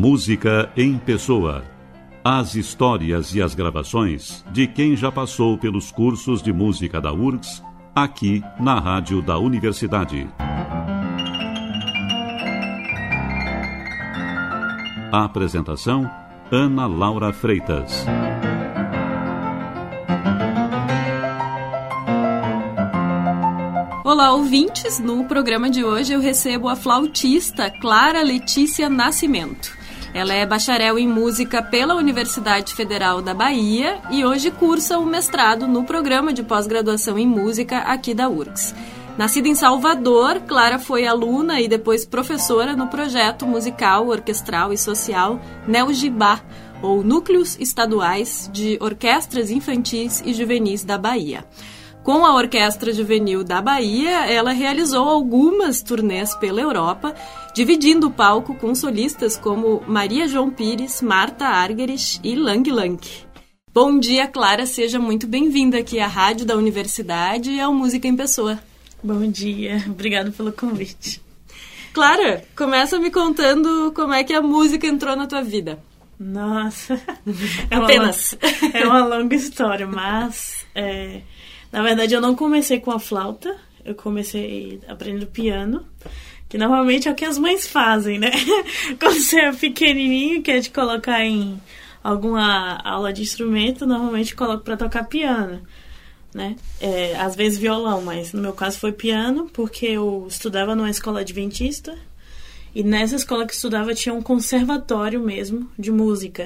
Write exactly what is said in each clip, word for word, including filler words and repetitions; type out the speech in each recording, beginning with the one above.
Música em Pessoa. As histórias e as gravações de quem já passou pelos cursos de música da U R G S, aqui na Rádio da Universidade. A apresentação, Ana Laura Freitas. Olá, ouvintes! No programa de hoje eu recebo a flautista Clara Letícia Nascimento. Ela é bacharel em música pela Universidade Federal da Bahia e hoje cursa o mestrado no programa de pós-graduação em música aqui da U R G S. Nascida em Salvador, Clara foi aluna e depois professora no projeto musical, orquestral e social NEUGIBA, ou Núcleos Estaduais de Orquestras Infantis e Juvenis da Bahia. Com a Orquestra Juvenil da Bahia, ela realizou algumas turnês pela Europa, dividindo o palco com solistas como Maria João Pires, Marta Argerich e Lang Lang. Bom dia, Clara, seja muito bem-vinda aqui à Rádio da Universidade e ao Música em Pessoa. Bom dia, obrigada pelo convite. Clara, começa me contando como é que a música entrou na tua vida. Nossa, é apenas. Uma, é uma longa história, mas... É... Na verdade, eu não comecei com a flauta, eu comecei aprendendo piano, que normalmente é o que as mães fazem, né? Quando você é pequenininho, quer te colocar em alguma aula de instrumento, normalmente coloco para tocar piano, né? É, às vezes violão, mas no meu caso foi piano, porque eu estudava numa escola adventista, e nessa escola que eu estudava tinha um conservatório mesmo de música.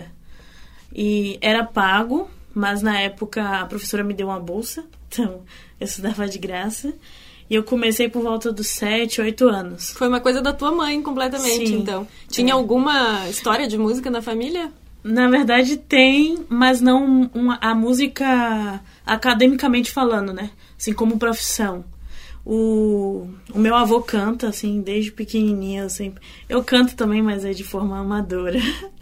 E era pago, mas na época a professora me deu uma bolsa, então eu estudava de graça. E eu comecei por volta dos sete, oito anos. Foi uma coisa da tua mãe completamente, Sim, então. Tinha é. alguma história de música na família? Na verdade tem, mas não uma, a música academicamente falando, né? Assim, como profissão. O, o meu avô canta, assim, desde pequenininha. Eu, sempre, eu canto também, mas é de forma amadora.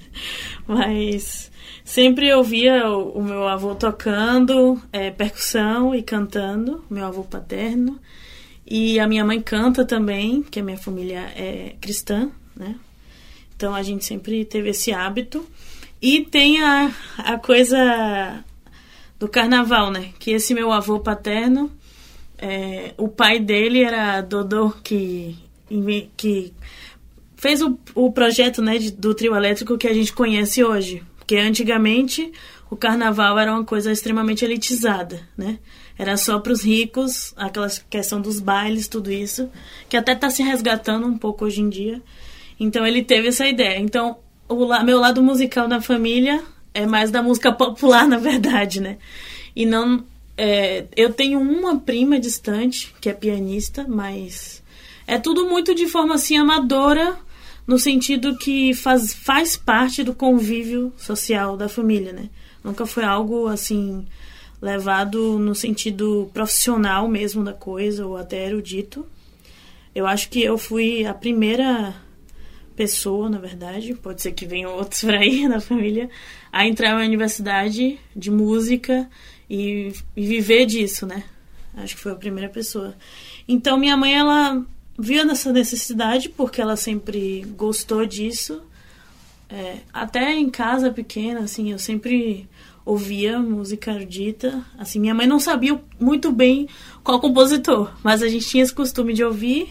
Mas... Sempre eu via o, o meu avô tocando é, percussão e cantando, meu avô paterno. E a minha mãe canta também, que a minha família é cristã, né? Então a gente sempre teve esse hábito. E tem a, a coisa do carnaval, né? Que esse meu avô paterno, é, o pai dele era Dodô, que, que fez o, o projeto, né, de, do trio elétrico que a gente conhece hoje. Porque antigamente o carnaval era uma coisa extremamente elitizada, né? Era só para os ricos, aquela questão dos bailes, tudo isso, que até está se resgatando um pouco hoje em dia. Então ele teve essa ideia. Então o la- meu lado musical da família é mais da música popular, na verdade, né? E não... É, eu tenho uma prima distante, que é pianista, mas é tudo muito de forma assim amadora, no sentido que faz, faz parte do convívio social da família, né? Nunca foi algo, assim, levado no sentido profissional mesmo da coisa, ou até erudito. Eu acho que eu fui a primeira pessoa, na verdade, pode ser que venham outros por aí na família, a entrar na universidade de música e, e viver disso, né? Acho que foi a primeira pessoa. Então, minha mãe, ela... via nessa necessidade, porque ela sempre gostou disso. É, até em casa pequena, assim, eu sempre ouvia música erudita. Assim, minha mãe não sabia muito bem qual compositor, mas a gente tinha esse costume de ouvir.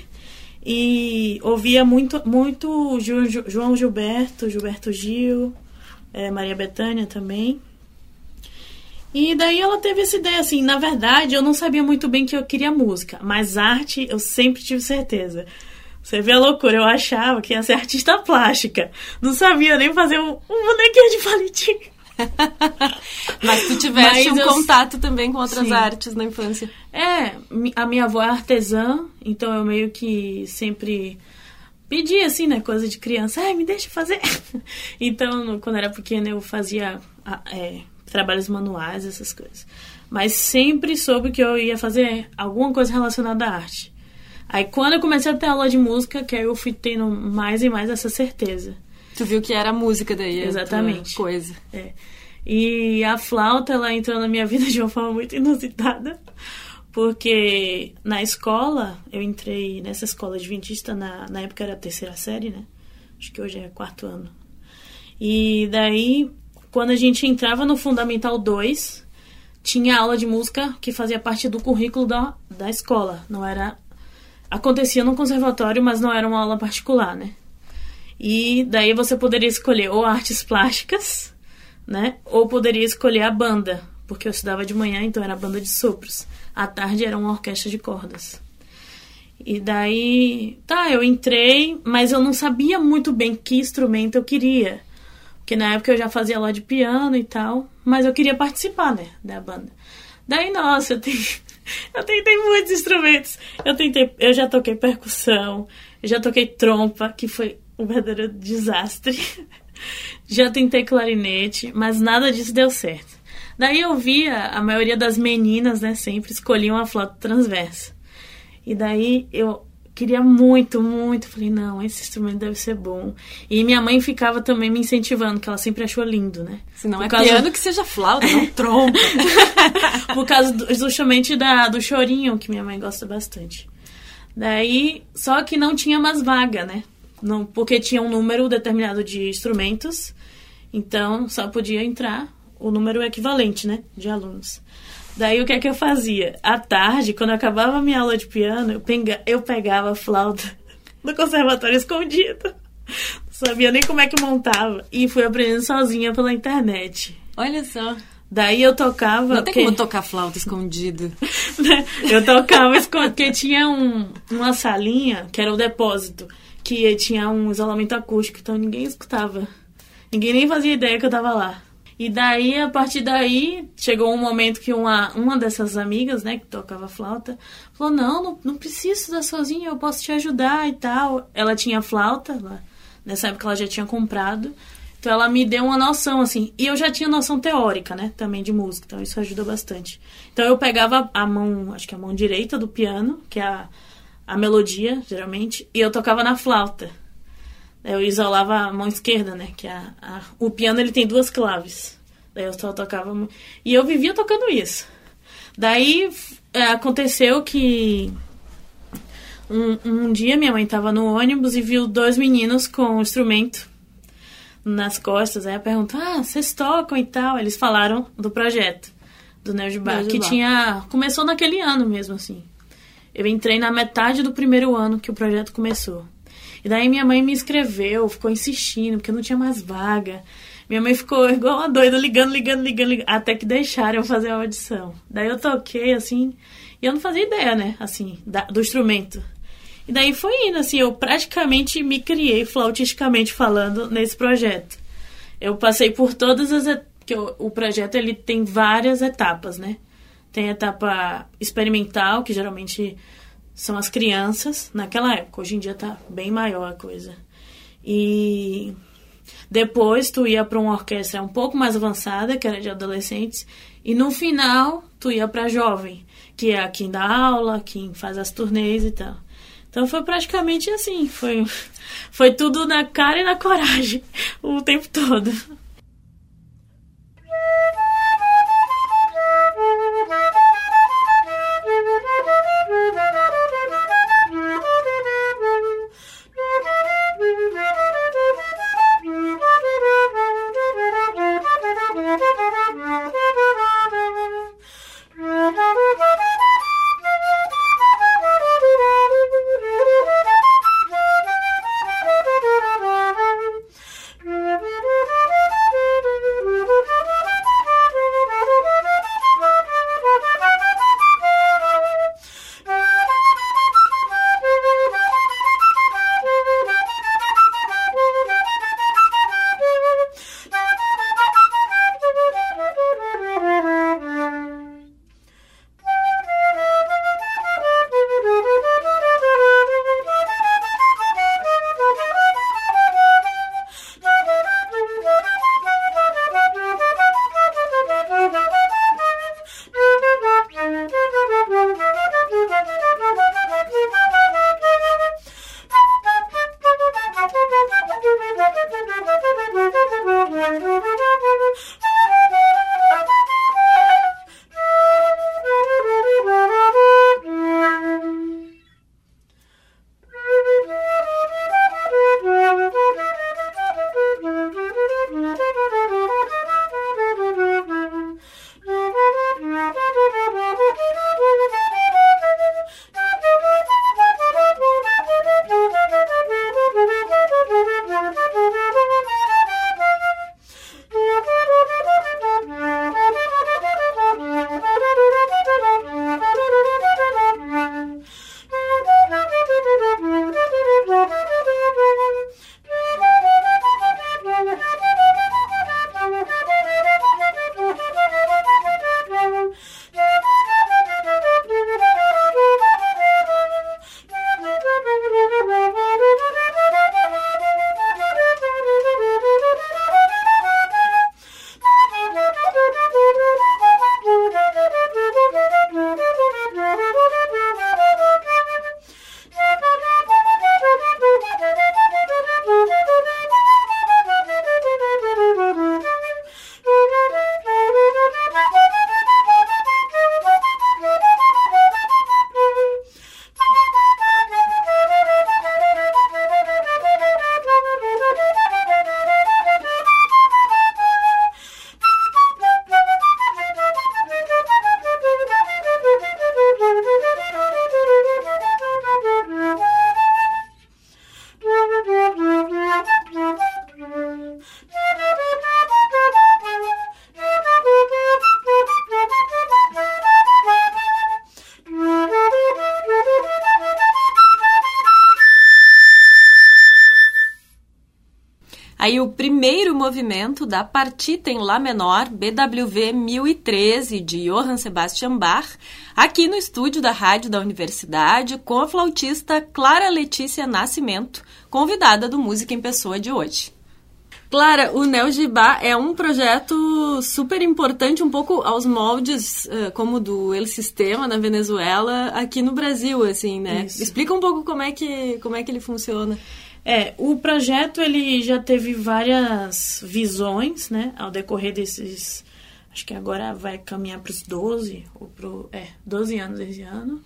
E ouvia muito, muito João Gilberto, Gilberto Gil, é, Maria Bethânia também. E daí ela teve essa ideia, assim, na verdade eu não sabia muito bem que eu queria música, mas arte eu sempre tive certeza. Você vê a loucura, eu achava que ia ser artista plástica, não sabia nem fazer um, um bonequinho de palitinho. Mas tu tiveste mas um eu... contato também com outras Sim. artes na infância. É, a minha avó é artesã, então eu meio que sempre pedi, assim, né, coisa de criança, ai, me deixa fazer. Então, quando eu era pequena eu fazia... É, trabalhos manuais, essas coisas. Mas sempre soube que eu ia fazer alguma coisa relacionada à arte. Aí quando eu comecei a ter aula de música, que aí eu fui tendo mais e mais essa certeza. Tu viu que era música daí. Exatamente. Coisa. É. E a flauta, ela entrou na minha vida de uma forma muito inusitada, porque na escola, eu entrei nessa escola adventista, na, na época era a terceira série, né? Acho que hoje é quarto ano. E daí, quando a gente entrava no Fundamental dois, tinha aula de música que fazia parte do currículo da, da escola. Não era... Acontecia no conservatório, mas não era uma aula particular, né? E daí você poderia escolher ou artes plásticas, né? Ou poderia escolher a banda, porque eu estudava de manhã, então era banda de sopros. À tarde era uma orquestra de cordas. E daí, tá, eu entrei, mas eu não sabia muito bem que instrumento eu queria. Porque na época eu já fazia aula de piano e tal, mas eu queria participar, né, da banda. Daí, nossa, eu, te... eu tentei muitos instrumentos. Eu tentei, eu já toquei percussão, eu já toquei trompa, que foi um verdadeiro desastre. Já tentei clarinete, mas nada disso deu certo. Daí eu via a maioria das meninas, né, sempre escolhiam a flauta transversa. E daí eu queria muito, muito. Falei, não, esse instrumento deve ser bom. E minha mãe ficava também me incentivando, que ela sempre achou lindo, né? Se não Por é causa... piano, que seja flauta, não trompa. Por causa do, justamente da, do chorinho, que minha mãe gosta bastante. Daí, só que não tinha mais vaga, né? Não, porque tinha um número determinado de instrumentos. Então, só podia entrar o número equivalente, né? De alunos. Daí o que é que eu fazia? À tarde, quando eu acabava a minha aula de piano, eu, pega, eu pegava a flauta do conservatório escondido. Não sabia nem como é que montava. E fui aprendendo sozinha pela internet. Olha só. Daí eu tocava... Não tem porque... como tocar flauta escondido. Eu tocava escondido, porque tinha um, uma salinha, que era o depósito, que tinha um isolamento acústico, então ninguém escutava. Ninguém nem fazia ideia que eu tava lá. E daí, a partir daí, chegou um momento que uma, uma dessas amigas, né, que tocava flauta, falou, não, não, não preciso estudar sozinha, eu posso te ajudar e tal. Ela tinha flauta, ela, nessa época ela já tinha comprado, então ela me deu uma noção, assim, e eu já tinha noção teórica, né, também de música, então isso ajuda bastante. Então eu pegava a mão, acho que a mão direita do piano, que é a, a melodia, geralmente, e eu tocava na flauta. Eu isolava a mão esquerda, né? Que a, a, o piano ele tem duas claves. Daí eu só tocava... E eu vivia tocando isso. Daí é, aconteceu que... Um, um dia minha mãe estava no ônibus e viu dois meninos com um instrumento nas costas. Aí ela perguntou, ah, vocês tocam e tal? Eles falaram do projeto do Neo de Bar, que tinha... Começou naquele ano mesmo, assim. Eu entrei na metade do primeiro ano que o projeto começou. E daí minha mãe me inscreveu, ficou insistindo, porque não tinha mais vaga. Minha mãe ficou igual uma doida, ligando, ligando, ligando, ligando, até que deixaram eu fazer a audição. Daí eu toquei, assim, e eu não fazia ideia, né, assim, da, do instrumento. E daí foi indo, assim, eu praticamente me criei, flautisticamente falando, nesse projeto. Eu passei por todas as... Et- que o, o projeto, ele tem várias etapas, né? Tem a etapa experimental, que geralmente... são as crianças, naquela época. Hoje em dia tá bem maior a coisa. E depois tu ia para uma orquestra um pouco mais avançada, que era de adolescentes. E no final tu ia para jovem, que é quem dá aula, quem faz as turnês e tal. Então foi praticamente assim. Foi, foi tudo na cara e na coragem o tempo todo. aí o primeiro movimento da Partita em Lá menor, B W V mil e treze, de Johann Sebastian Bach, aqui no estúdio da Rádio da Universidade, com a flautista Clara Letícia Nascimento, convidada do Música em Pessoa de hoje. Clara, o Neo Gibá é um projeto super importante, um pouco aos moldes uh, como do El Sistema na Venezuela, aqui no Brasil, assim, né? Isso. Explica um pouco como é que, como é que ele funciona. É, o projeto ele já teve várias visões, né, ao decorrer desses, acho que agora vai caminhar para os doze, ou pro, é, doze anos esse ano.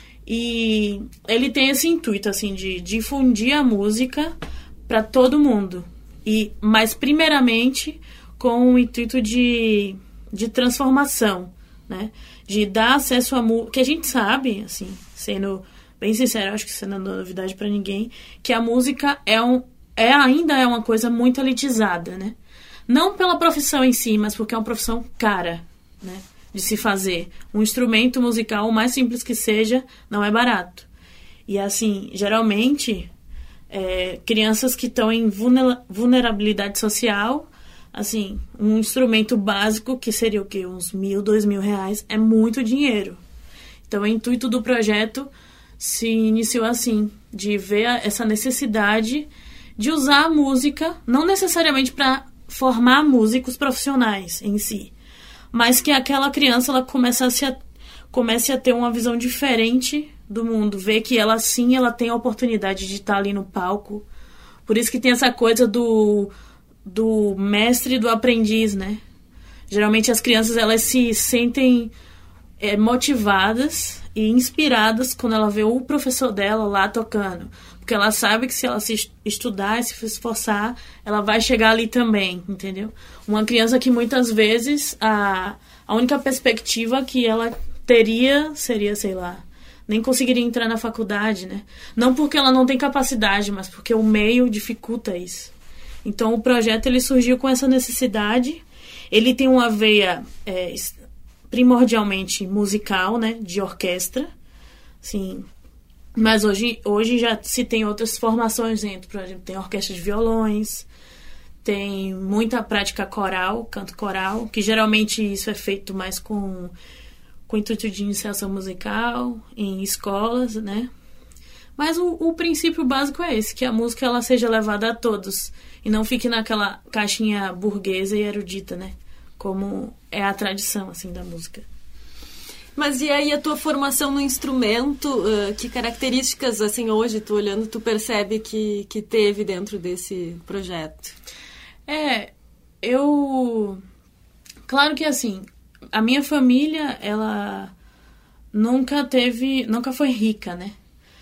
E ele tem esse intuito, assim, de difundir a música para todo mundo. E, mas, primeiramente, com o intuito de, de transformação, né? De dar acesso a música, que a gente sabe, assim, sendo bem sincero, acho que isso não é novidade para ninguém, que a música é um, é, ainda é uma coisa muito elitizada, né? Não pela profissão em si, mas porque é uma profissão cara, né? De se fazer. Um instrumento musical, o mais simples que seja, não é barato. E, assim, geralmente... É, crianças que estão em vulnerabilidade social, assim, um instrumento básico, que seria o quê? Uns mil, dois mil reais, é muito dinheiro. Então, o intuito do projeto se iniciou assim, de ver essa necessidade de usar a música, não necessariamente para formar músicos profissionais em si, mas que aquela criança ela comece a, se a, comece a ter uma visão diferente do mundo, ver que ela sim, ela tem a oportunidade de estar ali no palco. Por isso que tem essa coisa do, do mestre e do aprendiz, né? Geralmente as crianças, elas se sentem é, motivadas e inspiradas quando ela vê o professor dela lá tocando. Porque ela sabe que se ela se estudar e se esforçar, ela vai chegar ali também, entendeu? Uma criança que muitas vezes a, a única perspectiva que ela teria seria, sei lá, nem conseguiria entrar na faculdade, né? Não porque ela não tem capacidade, mas porque o meio dificulta isso. Então, o projeto ele surgiu com essa necessidade. Ele tem uma veia é, primordialmente musical, né? De orquestra. Assim, mas hoje, hoje já se tem outras formações dentro. Por exemplo, tem orquestra de violões, tem muita prática coral, canto coral, que geralmente isso é feito mais com... com o intuito de iniciação musical, em escolas, né? Mas o, o princípio básico é esse, que a música ela seja levada a todos, e não fique naquela caixinha burguesa e erudita, né? Como é a tradição, assim, da música. Mas e aí a tua formação no instrumento, uh, que características, assim, hoje, tu olhando, tu percebe que, que teve dentro desse projeto? É, eu... Claro que, assim... A minha família, ela nunca teve, nunca foi rica, né?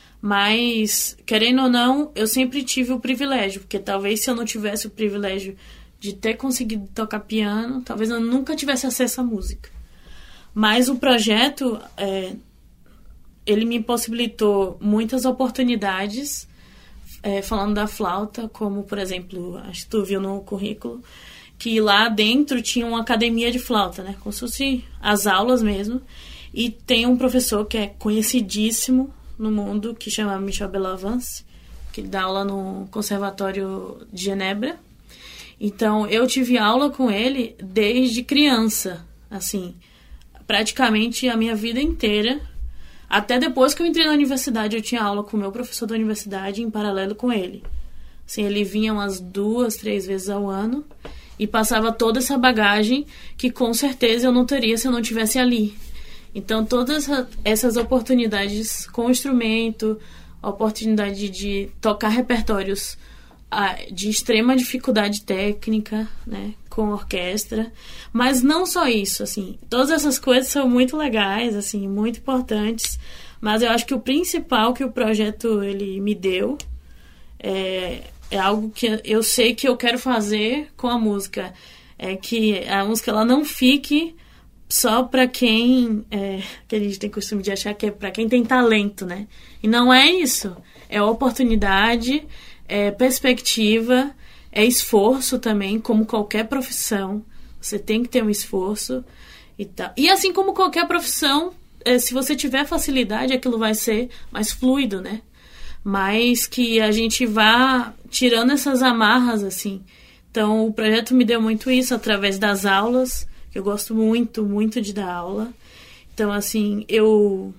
Mas, querendo ou não, eu sempre tive o privilégio, porque talvez se eu não tivesse o privilégio de ter conseguido tocar piano, talvez eu nunca tivesse acesso à música. Mas o projeto, é, ele me possibilitou muitas oportunidades, é, falando da flauta, como, por exemplo, acho que tu viu no currículo, que lá dentro tinha uma academia de flauta, né? Como se fosse as aulas mesmo. E tem um professor que é conhecidíssimo no mundo, que chama Michel Belavance, que dá aula no Conservatório de Genebra. Então, eu tive aula com ele desde criança, assim, praticamente a minha vida inteira. Até depois que eu entrei na universidade, eu tinha aula com o meu professor da universidade em paralelo com ele. Assim, ele vinha umas duas, três vezes ao ano e passava toda essa bagagem que com certeza eu não teria se eu não estivesse ali. Então, todas essas oportunidades com o instrumento, a oportunidade de tocar repertórios de extrema dificuldade técnica, né, com orquestra, mas não só isso, assim, todas essas coisas são muito legais, assim, muito importantes, mas eu acho que o principal que o projeto ele me deu é, é algo que eu sei que eu quero fazer com a música, é que a música ela não fique só para quem, é, que a gente tem costume de achar que é para quem tem talento, né? E não é isso. É oportunidade, é perspectiva, é esforço também, como qualquer profissão. Você tem que ter um esforço e tal. E assim como qualquer profissão, é, se você tiver facilidade, aquilo vai ser mais fluido, né? Mas que a gente vá tirando essas amarras, assim, Então, o projeto me deu muito isso através das aulas, que eu gosto muito, muito de dar aula. Então, assim, eu,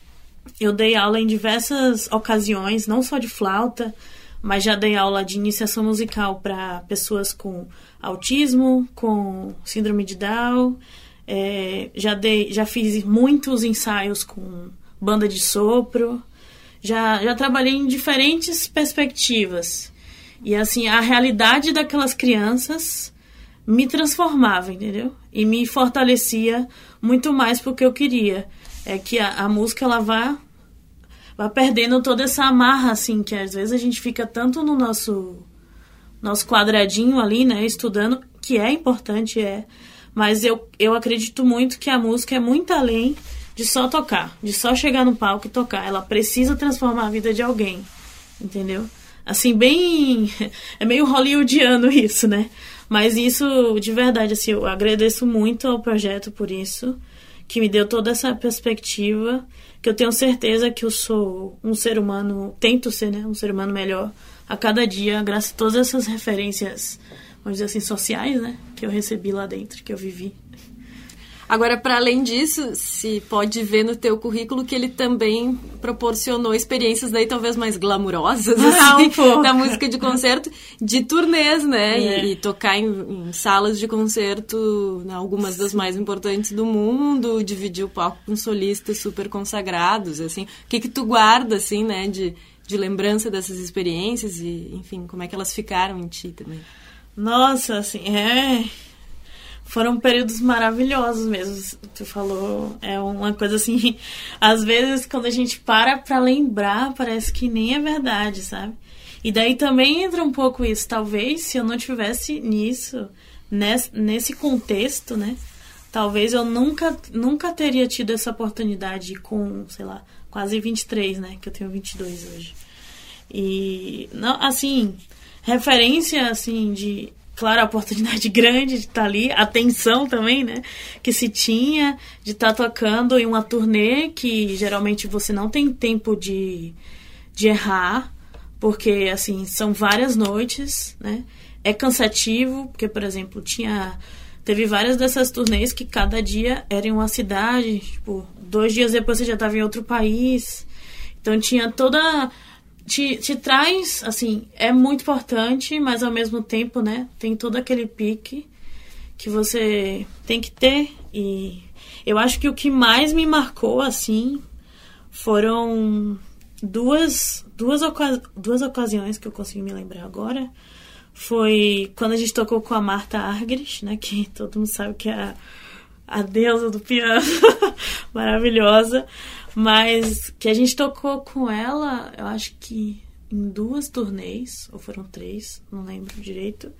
eu dei aula em diversas ocasiões, não só de flauta, mas já dei aula de iniciação musical para pessoas com autismo, com síndrome de Down. É, já, dei, já fiz muitos ensaios com banda de sopro. Já, já trabalhei em diferentes perspectivas. E, assim, a realidade daquelas crianças me transformava, entendeu? E me fortalecia muito mais porque eu queria. É que a, a música, ela vá, vá perdendo toda essa amarra, assim, que às vezes a gente fica tanto no nosso, nosso quadradinho ali, né, estudando, que é importante, é. Mas eu, eu acredito muito que a música é muito além de só tocar, de só chegar no palco e tocar. Ela precisa transformar a vida de alguém, entendeu? Assim, bem... É meio hollywoodiano isso, né? Mas isso, de verdade, assim, eu agradeço muito ao projeto por isso, que me deu toda essa perspectiva, que eu tenho certeza que eu sou um ser humano, tento ser, né? Um ser humano melhor a cada dia, graças a todas essas referências, vamos dizer assim, sociais, né? Que eu recebi lá dentro, que eu vivi. Agora, para além disso, se pode ver no teu currículo que ele também proporcionou experiências daí talvez mais glamourosas, ah, assim, um da música de concerto, de turnês, né? É. E, e tocar em, em salas de concerto, né, algumas das mais importantes do mundo, dividir o palco com solistas super consagrados, assim. O que que tu guarda, assim, né, de, de lembrança dessas experiências e, enfim, como é que elas ficaram em ti também? Nossa, assim, é... Foram períodos maravilhosos mesmo, tu falou, é uma coisa assim, às vezes quando a gente para pra lembrar, parece que nem é verdade, sabe? E daí também entra um pouco isso, talvez se eu não tivesse nisso, nesse, nesse contexto, né, talvez eu nunca, nunca teria tido essa oportunidade com, sei lá, quase vinte e três, né, que eu tenho vinte e dois hoje. E, não, assim, referência, assim, de... Claro, a oportunidade grande de estar ali, a tensão também, né, que se tinha de estar tocando em uma turnê que geralmente você não tem tempo de, de errar, porque, assim, são várias noites, né, é cansativo, porque, por exemplo, tinha, teve várias dessas turnês que cada dia era em uma cidade, tipo, dois dias depois você já estava em outro país, então tinha toda... Te, te traz, assim, é muito importante, mas ao mesmo tempo, né, tem todo aquele pique que você tem que ter. E eu acho que o que mais me marcou, assim, foram duas, duas, ocasi- duas ocasiões que eu consigo me lembrar agora. Foi quando a gente tocou com a Martha Argerich, né, que todo mundo sabe que é a, a deusa do piano, maravilhosa. Mas que a gente tocou com ela, eu acho que em duas turnês, ou foram três, não lembro direito.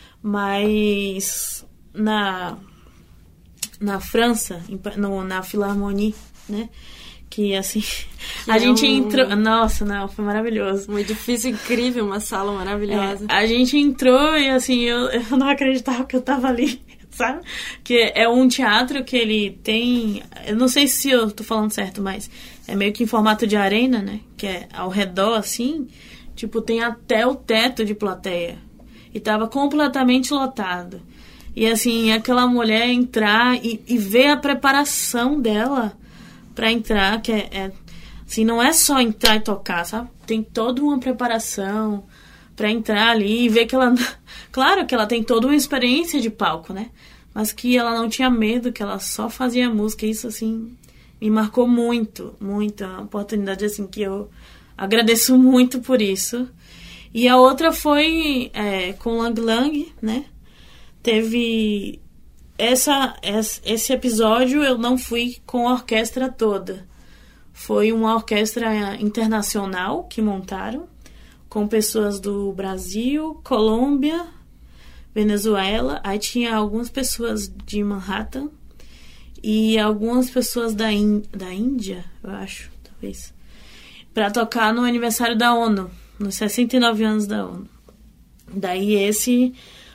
Mas na, na França, em, no, na Philharmonie, né? Que assim, que a é gente um... entrou... Nossa, não, foi maravilhoso. Um edifício incrível, uma sala maravilhosa. É, a gente entrou e assim, eu, eu não acreditava que eu tava ali. Sabe? Que é um teatro que ele tem... Eu não sei se eu tô falando certo, mas é meio que em formato de arena, né? Que é ao redor, assim, tipo, tem até o teto de plateia. E tava completamente lotado. E, assim, aquela mulher entrar e, e ver a preparação dela pra entrar, que é, é... Assim, não é só entrar e tocar, sabe? Tem toda uma preparação pra entrar ali e ver que ela... Claro que ela tem toda uma experiência de palco, né? Mas que ela não tinha medo, que ela só fazia música. Isso, assim, me marcou muito, muito. É uma oportunidade, assim, que eu agradeço muito por isso. E a outra foi é, com Lang Lang, né? Teve... Essa, esse episódio eu não fui com a orquestra toda. Foi uma orquestra internacional que montaram, com pessoas do Brasil, Colômbia, Venezuela. Aí tinha algumas pessoas de Manhattan e algumas pessoas da, In- da Índia, eu acho, talvez, para tocar no aniversário da ONU, nos sessenta e nove anos da ONU. Daí esse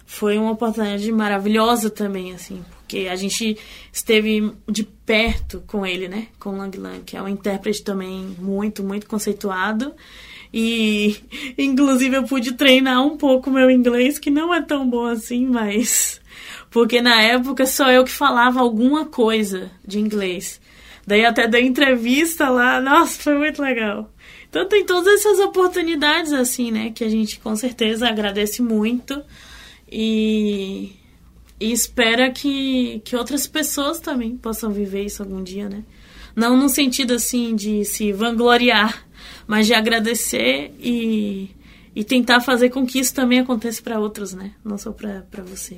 foi uma oportunidade maravilhosa também, assim, porque a gente esteve de perto com ele, né? Com o Lang Lang, que é um intérprete também muito, muito conceituado. E, inclusive, eu pude treinar um pouco meu inglês, que não é tão bom assim, mas... Porque na época só eu que falava alguma coisa de inglês. Daí até dei entrevista lá, nossa, foi muito legal. Então tem todas essas oportunidades, assim, né? Que a gente com certeza agradece muito. E, e espera que, que outras pessoas também possam viver isso algum dia, né? Não no sentido, assim, de se vangloriar, mas de agradecer e, e tentar fazer com que isso também aconteça para outros, né? Não só para você.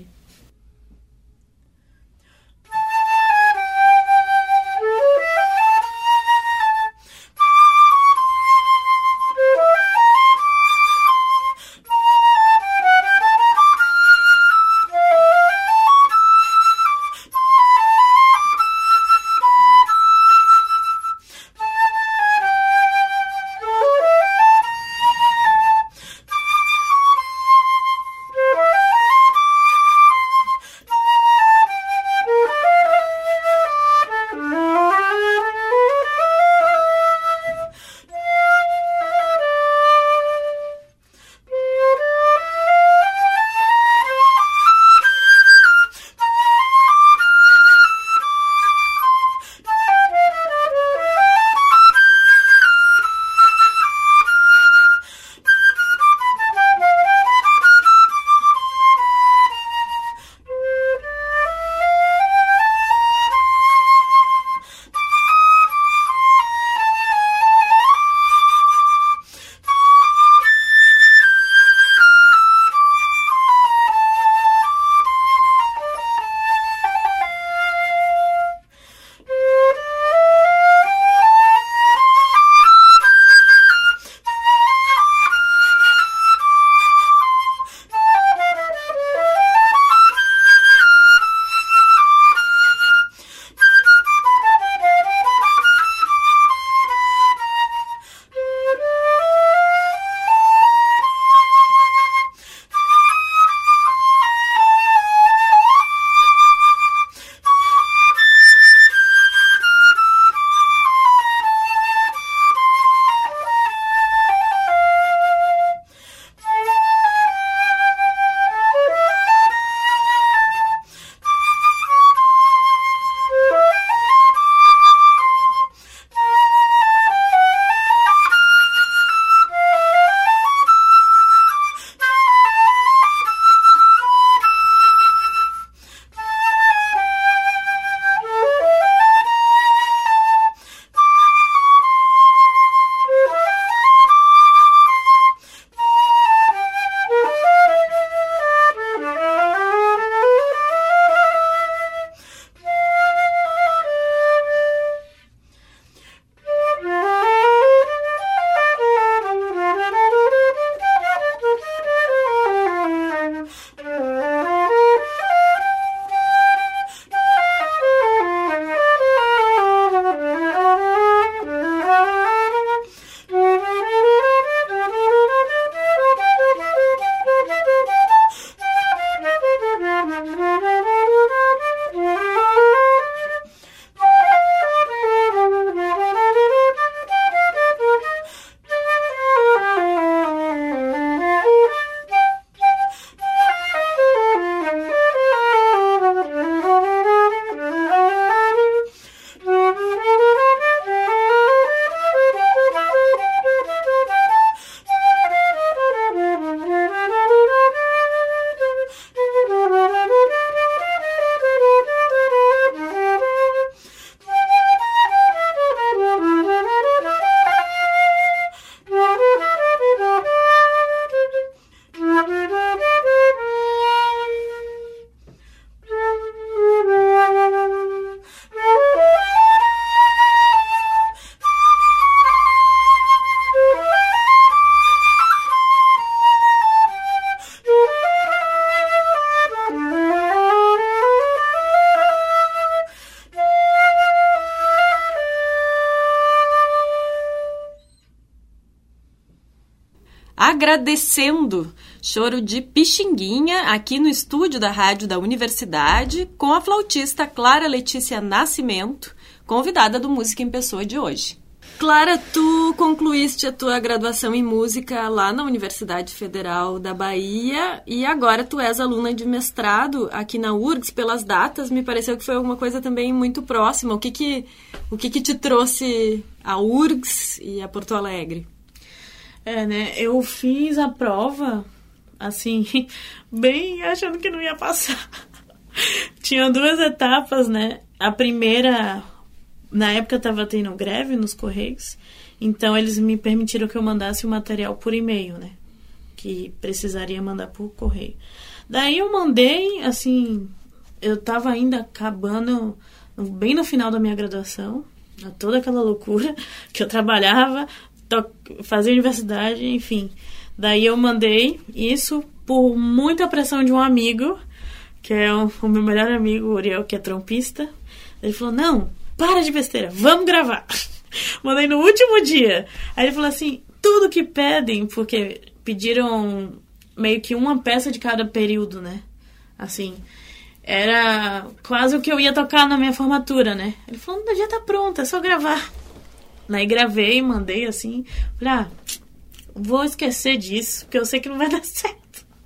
Agradecendo, choro de Pixinguinha, aqui no estúdio da Rádio da Universidade, com a flautista Clara Letícia Nascimento, convidada do Música em Pessoa de hoje. Clara, tu concluíste a tua graduação em música lá na Universidade Federal da Bahia e agora tu és aluna de mestrado aqui na U R G S. Pelas datas, me pareceu que foi alguma coisa também muito próxima. O que que, o que, que te trouxe a U R G S e a Porto Alegre? É, né? Eu fiz a prova, assim, bem achando que não ia passar. Tinha duas etapas, né? A primeira... Na época estava tendo greve nos Correios, então eles me permitiram que eu mandasse o material por e-mail, né? Que precisaria mandar por correio. Daí eu mandei, assim, eu estava ainda acabando, bem no final da minha graduação, toda aquela loucura, que eu trabalhava, fazia universidade, enfim. Daí eu mandei isso por muita pressão de um amigo, que é o, o meu melhor amigo, o Uriel, que é trompista. Ele falou, não... Para de besteira, vamos gravar. Mandei no último dia. Aí ele falou assim, tudo que pedem, porque pediram meio que uma peça de cada período, né? Assim, era quase o que eu ia tocar na minha formatura, né? Ele falou, já tá pronto, é só gravar. Aí gravei, mandei assim. Falei, ah, vou esquecer disso, porque eu sei que não vai dar certo.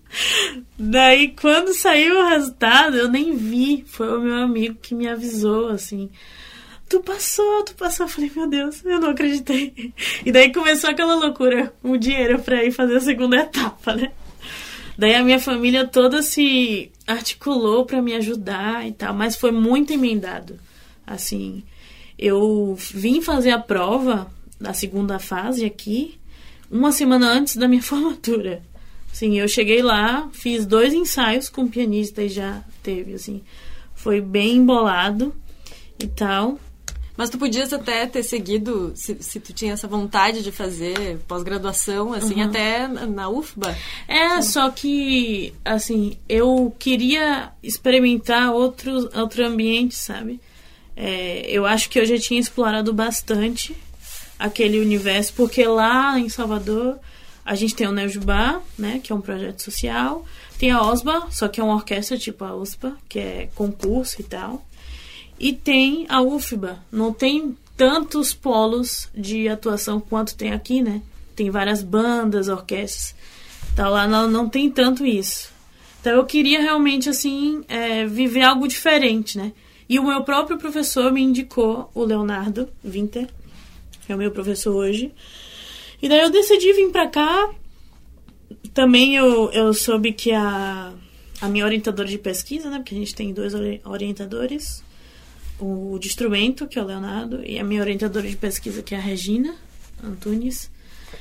Daí, quando saiu o resultado, eu nem vi. Foi o meu amigo que me avisou, assim... Tu passou, tu passou. Eu falei, meu Deus, eu não acreditei. E daí começou aquela loucura, o dinheiro pra ir fazer a segunda etapa, né? Daí a minha família toda se articulou pra me ajudar e tal, mas foi muito emendado. Assim, eu vim fazer a prova da segunda fase aqui, uma semana antes da minha formatura. Assim, eu cheguei lá, fiz dois ensaios com o pianista e já teve, assim, foi bem embolado e tal. Mas tu podias até ter seguido, se, se tu tinha essa vontade de fazer pós-graduação, assim, uhum. até na U F B A. É, só que, assim, eu queria experimentar outro, outro ambiente, sabe? É, eu acho que eu já tinha explorado bastante aquele universo, porque lá em Salvador a gente tem o Neujubá, né, que é um projeto social, tem a OSBA, só que é uma orquestra tipo a U S P A, que é concurso e tal. E tem a U F B A. Não tem tantos polos de atuação quanto tem aqui, né? Tem várias bandas, orquestras. Então lá não, não tem tanto isso. Então eu queria realmente, assim, é, viver algo diferente, né? E o meu próprio professor me indicou o Leonardo Winter, que é o meu professor hoje. E daí eu decidi vir pra cá. Também eu, eu soube que a, a minha orientadora de pesquisa, né? Porque a gente tem dois orientadores. O de instrumento, que é o Leonardo, e a minha orientadora de pesquisa, que é a Regina Antunes.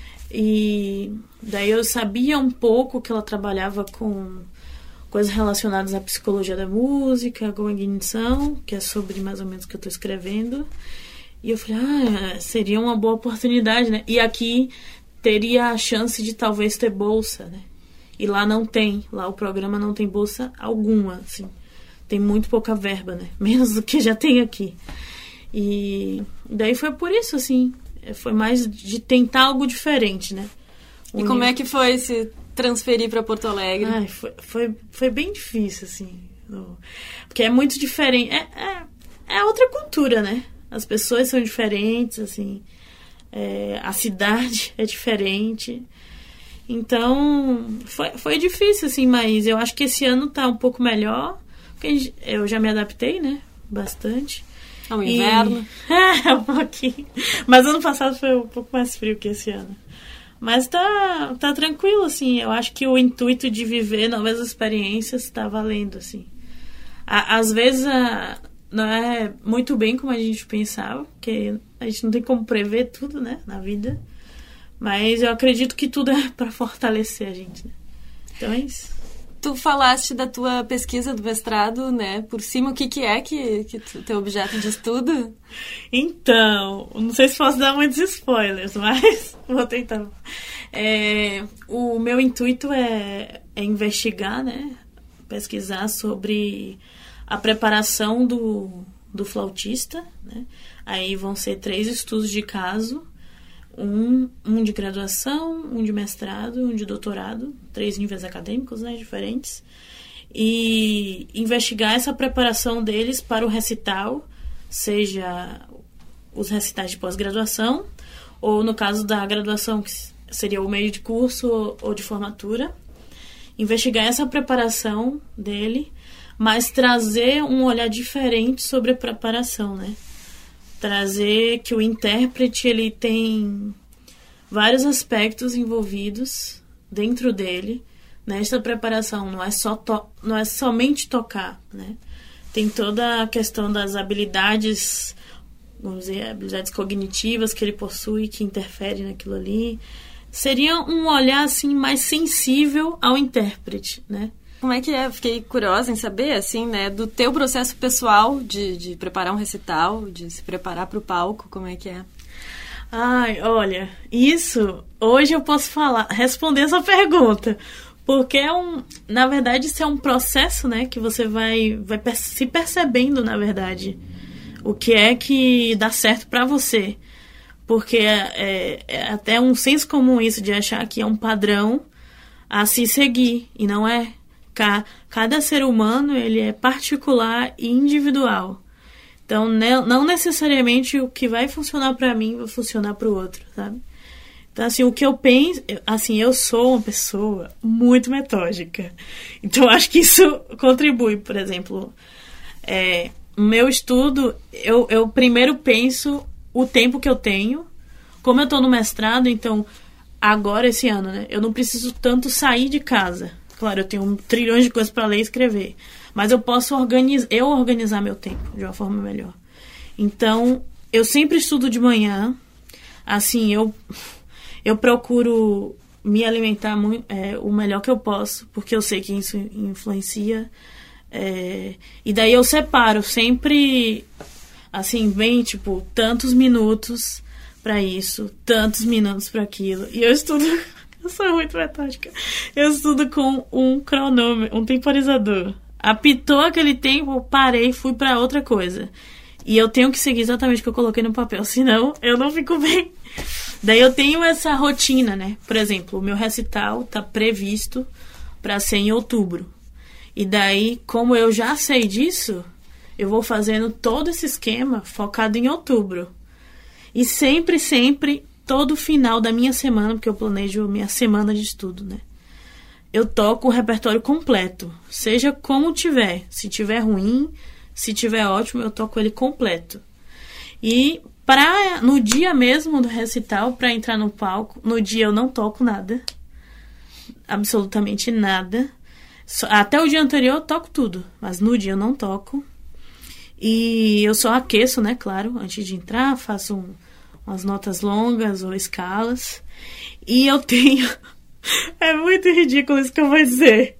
E daí eu sabia um pouco que ela trabalhava com coisas relacionadas à psicologia da música, cognição, que é sobre mais ou menos o que eu estou escrevendo. E eu falei, ah, seria uma boa oportunidade, né? E aqui teria a chance de talvez ter bolsa, né? E lá não tem, lá o programa não tem bolsa alguma, assim. Tem muito pouca verba, né? Menos do que já tem aqui. E daí foi por isso, assim. Foi mais de tentar algo diferente, né? E como é que foi se transferir para Porto Alegre? Ai, foi, foi, foi bem difícil, assim. Porque é muito diferente. É, é, é outra cultura, né? As pessoas são diferentes, assim. É, a cidade é diferente. Então, foi, foi difícil, assim. Mas eu acho que esse ano tá um pouco melhor. Porque eu já me adaptei, né? Bastante. Ao inverno. E... É, um pouquinho. Mas ano passado foi um pouco mais frio que esse ano. Mas tá, tá tranquilo, assim. Eu acho que o intuito de viver novas experiências tá valendo, assim. À, às vezes a, não é muito bem como a gente pensava, porque a gente não tem como prever tudo, né? Na vida. Mas eu acredito que tudo é para fortalecer a gente, né? Então é isso. Tu falaste da tua pesquisa do mestrado, né? Por cima, o que, que é que, que tu, teu objeto de estudo? Então, não sei se posso dar muitos spoilers, mas vou tentar. É, o meu intuito é, é investigar, né? Pesquisar sobre a preparação do, do flautista, né? Aí vão ser três estudos de caso. Um, um de graduação, um de mestrado, um de doutorado, três níveis acadêmicos, né, diferentes, e investigar essa preparação deles para o recital, seja os recitais de pós-graduação, ou no caso da graduação, que seria o meio de curso ou de formatura, investigar essa preparação dele, mas trazer um olhar diferente sobre a preparação, né? Trazer que o intérprete ele tem vários aspectos envolvidos dentro dele nesta preparação. Não é, só to- não é somente tocar, né? Tem toda a questão das habilidades, vamos dizer, habilidades cognitivas que ele possui, que interferem naquilo ali. Seria um olhar assim, mais sensível ao intérprete, né? Como é que é? Fiquei curiosa em saber, assim, né, do teu processo pessoal de, de preparar um recital, de se preparar para o palco, como é que é? Ai, olha, isso, hoje eu posso falar, responder essa pergunta, porque é um, na verdade, isso é um processo, né, que você vai, vai per- se percebendo, na verdade, o que é que dá certo para você, porque é, é, é até um senso comum isso de achar que é um padrão a se seguir, e não é. Cada ser humano ele é particular e individual. Então, não necessariamente o que vai funcionar para mim vai funcionar para o outro, sabe? Então, assim, o que eu penso... Assim, eu sou uma pessoa muito metódica. Então, acho que isso contribui. Por exemplo, é, no meu estudo, eu, eu primeiro penso o tempo que eu tenho. Como eu estou no mestrado, então, agora, esse ano, né? Eu não preciso tanto sair de casa. Claro, eu tenho trilhões de coisas para ler e escrever. Mas eu posso organizar, eu organizar meu tempo de uma forma melhor. Então, eu sempre estudo de manhã. Assim, eu, eu procuro me alimentar muito, é, o melhor que eu posso, porque eu sei que isso influencia. É, e daí eu separo sempre, assim, bem, tipo, tantos minutos para isso, tantos minutos para aquilo. E eu estudo... Eu sou muito metódica. Eu estudo com um cronômetro, um temporizador. Apitou aquele tempo, eu parei e fui pra outra coisa. E eu tenho que seguir exatamente o que eu coloquei no papel, senão eu não fico bem. Daí eu tenho essa rotina, né? Por exemplo, o meu recital tá previsto pra ser em outubro. E daí, como eu já sei disso, eu vou fazendo todo esse esquema focado em outubro. E sempre, sempre... todo final da minha semana, porque eu planejo minha semana de estudo, né? Eu toco o repertório completo, seja como tiver. Se tiver ruim, se tiver ótimo, eu toco ele completo. E pra, no dia mesmo do recital, para entrar no palco, no dia eu não toco nada. Absolutamente nada. Até o dia anterior eu toco tudo, mas no dia eu não toco. E eu só aqueço, né? Claro, antes de entrar, faço um... umas notas longas ou escalas. E eu tenho... É muito ridículo isso que eu vou dizer.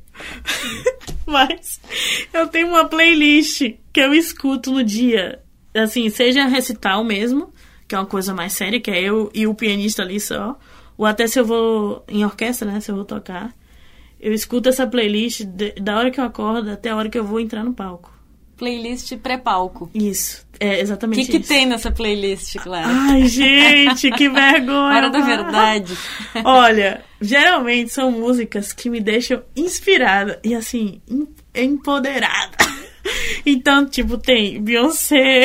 Mas eu tenho uma playlist que eu escuto no dia. Assim, seja recital mesmo, que é uma coisa mais séria, que é eu e o pianista ali só. Ou até se eu vou em orquestra, né? Se eu vou tocar. Eu escuto essa playlist de, da hora que eu acordo até a hora que eu vou entrar no palco. Playlist pré-palco. Isso, é exatamente isso. O que, que tem nessa playlist, Clara? Ai, gente, que vergonha. Para da verdade. Olha, geralmente são músicas que me deixam inspirada e, assim, empoderada. Então, tipo, tem Beyoncé.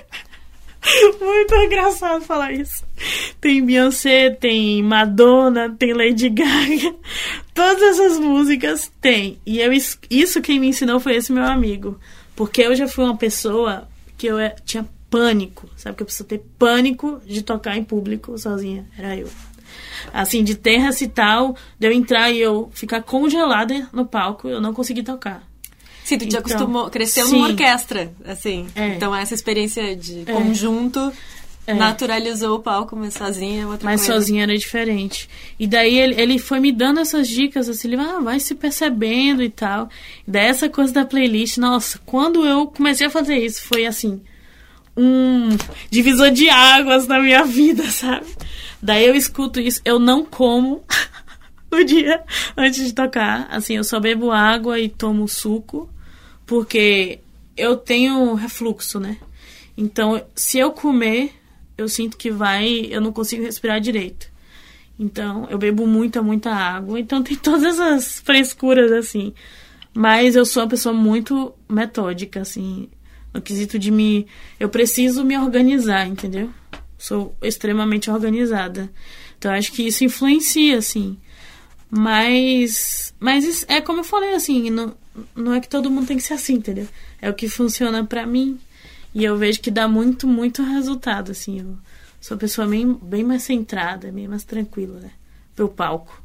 Muito engraçado falar isso. Tem Beyoncé, tem Madonna, tem Lady Gaga. Todas essas músicas tem. E eu, isso quem me ensinou foi esse meu amigo. Porque eu já fui uma pessoa que eu tinha pânico, sabe? Que eu preciso ter pânico de tocar em público sozinha. Era eu. Assim, de ter recital, de eu entrar e eu ficar congelada no palco, eu não consegui tocar. Sim, tu te então, acostumou, cresceu sim. numa orquestra, assim. É. Então essa experiência de é. conjunto é. naturalizou o palco, mas sozinha é outra mas coisa. Mas sozinha era diferente. E daí ele, ele foi me dando essas dicas, assim, ele ah, vai se percebendo e tal. Dessa coisa da playlist, nossa, quando eu comecei a fazer isso, foi assim, um divisor de águas na minha vida, sabe? Daí eu escuto isso, eu não como no dia antes de tocar. Assim, eu só bebo água e tomo suco, porque eu tenho refluxo, né? Então, se eu comer, eu sinto que vai, eu não consigo respirar direito. Então, eu bebo muita, muita água. Então, tem todas essas frescuras, assim. Mas eu sou uma pessoa muito metódica, assim, no quesito de me... Eu preciso me organizar, entendeu? Sou extremamente organizada. Então, acho que isso influencia, assim. Mas... Mas é como eu falei, assim, não, não é que todo mundo tem que ser assim, entendeu? É o que funciona pra mim. E eu vejo que dá muito, muito resultado, assim. Eu sou uma pessoa bem, bem mais centrada, bem mais tranquila, né? Pro palco.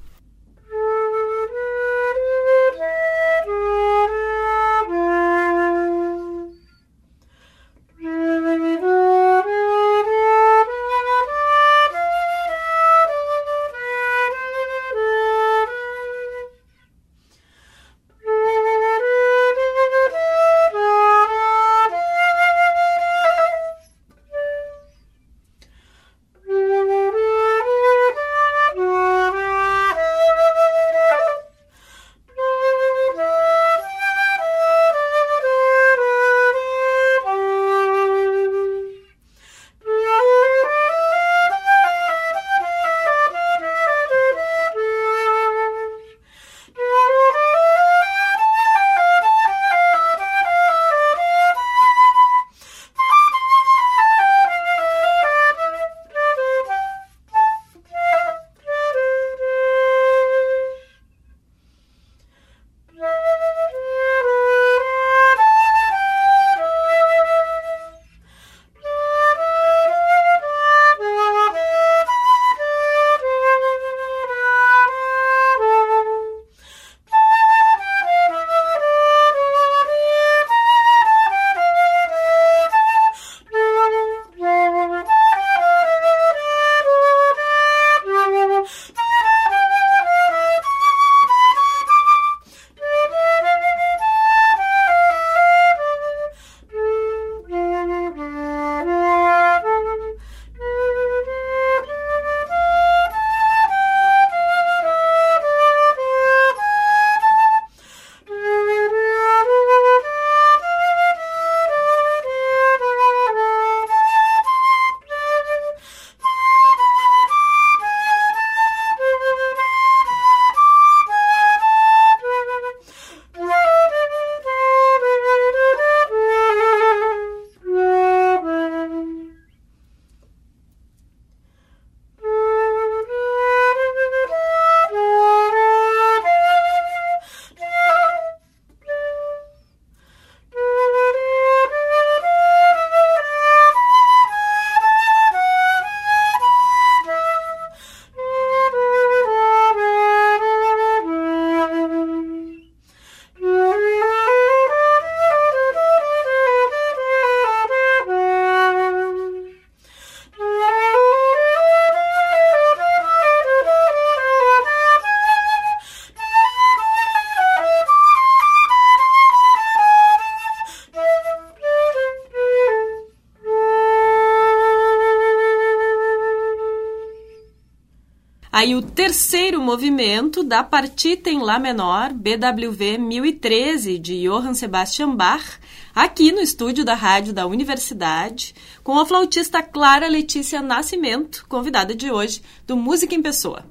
Aí o terceiro movimento da Partita em Lá menor, B W V mil e treze, de Johann Sebastian Bach, aqui no estúdio da rádio da Universidade, com a flautista Clara Letícia Nascimento, convidada de hoje do Música em Pessoa.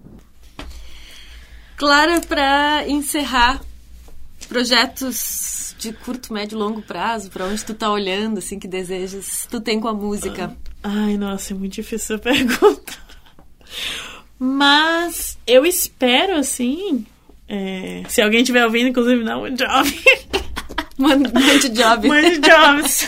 Clara, para encerrar, projetos de curto, médio e longo prazo, para onde tu tá olhando, assim, que desejas tu tem com a música? Ai, nossa, é muito difícil a pergunta. Mas eu espero, assim, é, se alguém estiver ouvindo, inclusive, dá um job. Mande job. Mande jobs.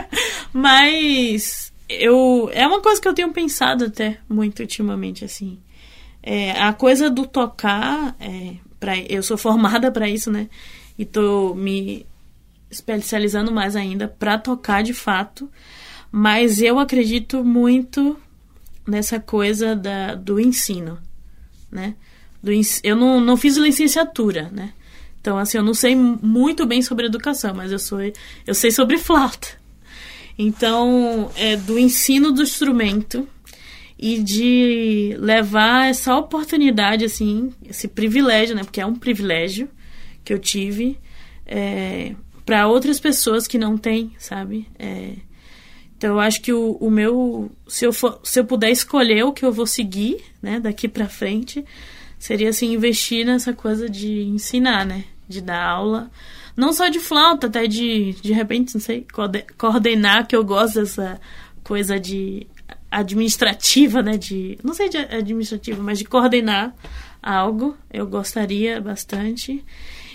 Mas eu, é uma coisa que eu tenho pensado até muito ultimamente, assim. É, a coisa do tocar, é, pra, eu sou formada para isso, né? E tô me especializando mais ainda para tocar de fato. Mas eu acredito muito nessa coisa da, do ensino, né? Do, eu não, não fiz licenciatura, né? Então, assim, eu não sei muito bem sobre educação, mas eu, sou, eu sei sobre flauta. Então, é do ensino do instrumento e de levar essa oportunidade, assim, esse privilégio, né? Porque é um privilégio que eu tive, é, para outras pessoas que não têm, sabe? É, Então eu acho que o, o meu, se eu, for, se eu puder escolher o que eu vou seguir, né, daqui pra frente, seria assim, investir nessa coisa de ensinar, né, de dar aula, não só de flauta, até de, de repente, não sei, coordenar, que eu gosto dessa coisa de administrativa, né, de, não sei de administrativa, mas de coordenar algo, eu gostaria bastante.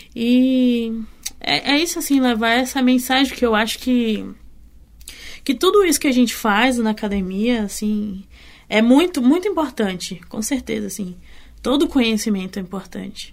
E é, é isso, assim, levar essa mensagem que eu acho que que tudo isso que a gente faz na academia, assim, é muito, muito importante, com certeza, assim, todo conhecimento é importante,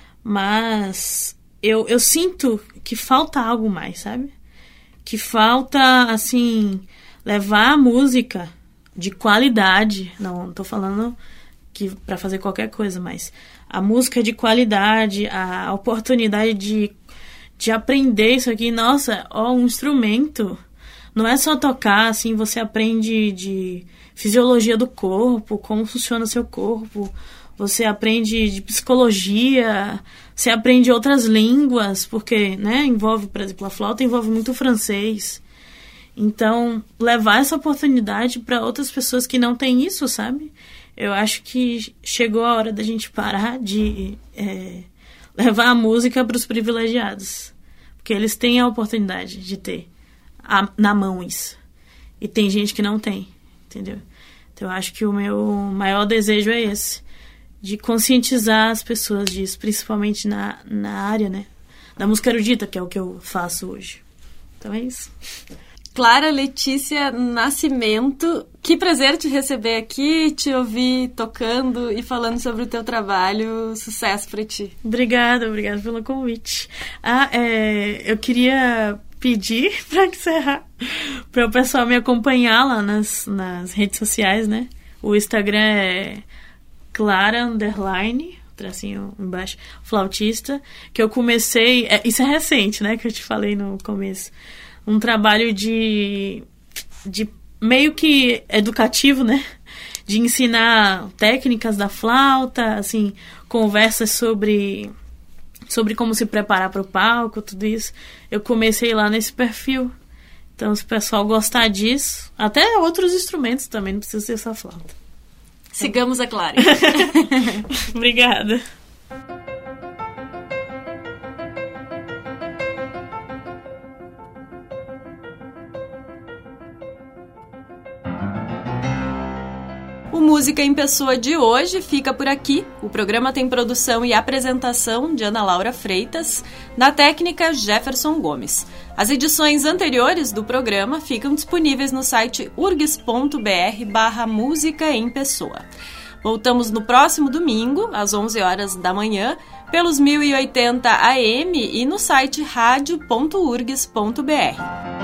mas eu, eu sinto que falta algo mais, sabe? Que falta, assim, levar a música de qualidade, não tô falando que para fazer qualquer coisa, mas a música de qualidade, a oportunidade de, de aprender isso aqui, nossa, ó, um instrumento. Não é só tocar, assim, você aprende de fisiologia do corpo, como funciona o seu corpo, você aprende de psicologia, você aprende outras línguas, porque, né, envolve, por exemplo, a flauta envolve muito o francês. Então, levar essa oportunidade para outras pessoas que não têm isso, sabe? Eu acho que chegou a hora da gente parar de é, levar a música para os privilegiados, porque eles têm a oportunidade de ter A, na mão isso. E tem gente que não tem, entendeu? Então eu acho que o meu maior desejo é esse, de conscientizar as pessoas disso, principalmente na, na área, né, da música erudita, que é o que eu faço hoje. Então é isso. Clara Letícia Nascimento, que prazer te receber aqui, te ouvir tocando e falando sobre o teu trabalho. Sucesso pra ti. Obrigada, obrigada pelo convite. Ah, é, eu queria pedir para encerrar para o pessoal me acompanhar lá nas, nas redes sociais, né? O Instagram é Clara underline, tracinho embaixo, flautista, que eu comecei, é, isso é recente, né? Que eu te falei no começo. Um trabalho de, de meio que educativo, né? De ensinar técnicas da flauta, assim, conversas sobre sobre como se preparar para o palco, tudo isso. Eu comecei lá nesse perfil. Então, se o pessoal gostar disso, até outros instrumentos também, não precisa ser só flauta. Sigamos a Clara. Obrigada. O Música em Pessoa de hoje fica por aqui. O programa tem produção e apresentação de Ana Laura Freitas, na técnica Jefferson Gomes. As edições anteriores do programa ficam disponíveis no site urgs ponto br barra música em pessoa. Voltamos no próximo domingo, às onze horas da manhã, pelos mil e oitenta A M e no site rádio ponto urgs ponto br.